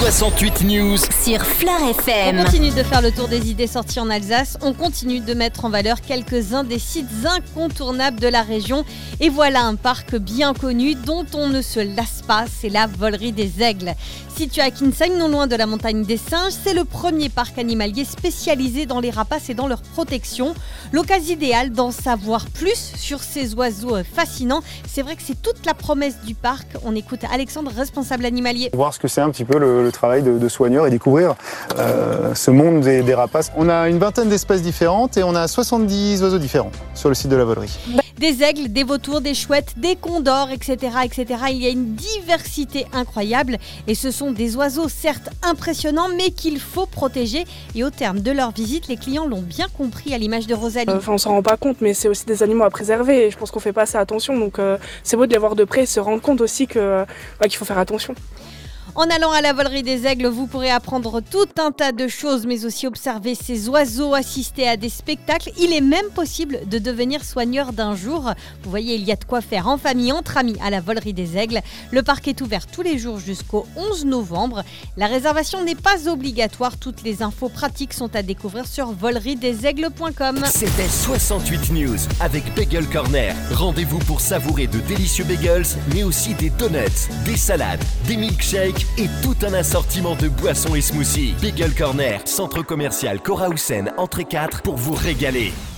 68 News sur Fleur FM. On continue de faire le tour des idées sorties en Alsace. On continue de mettre en valeur quelques-uns des sites incontournables de la région. Et voilà un parc bien connu dont on ne se lasse pas, c'est la Volerie des Aigles. Situé à Kinsheim, non loin de la montagne des Singes, c'est le premier parc animalier spécialisé dans les rapaces et dans leur protection. L'occasion idéale d'en savoir plus sur ces oiseaux fascinants. C'est vrai que c'est toute la promesse du parc. On écoute Alexandre, responsable animalier. Voir ce que c'est un petit peu le travail de soigneur et découvrir ce monde des rapaces. On a une vingtaine d'espèces différentes et on a 70 oiseaux différents sur le site de la Volerie. Des aigles, des vautours, des chouettes, des condors, etc., etc. Il y a une diversité incroyable et ce sont des oiseaux certes impressionnants mais qu'il faut protéger. Et au terme de leur visite, les clients l'ont bien compris à l'image de Rosalie. On s'en rend pas compte mais c'est aussi des animaux à préserver et je pense qu'on fait pas assez attention donc c'est beau de les voir de près et se rendre compte aussi qu'il faut faire attention. En allant à la Volerie des Aigles, vous pourrez apprendre tout un tas de choses, mais aussi observer ces oiseaux, assister à des spectacles. Il est même possible de devenir soigneur d'un jour. Vous voyez, il y a de quoi faire en famille, entre amis à la Volerie des Aigles. Le parc est ouvert tous les jours jusqu'au 11 novembre. La réservation n'est pas obligatoire. Toutes les infos pratiques sont à découvrir sur voleriedesaigles.com. C'était 68 News avec Bagel Corner. Rendez-vous pour savourer de délicieux bagels, mais aussi des donuts, des salades, des milkshakes et tout un assortiment de boissons et smoothies. Bagel Corner, centre commercial Korausen, entrée 4 pour vous régaler.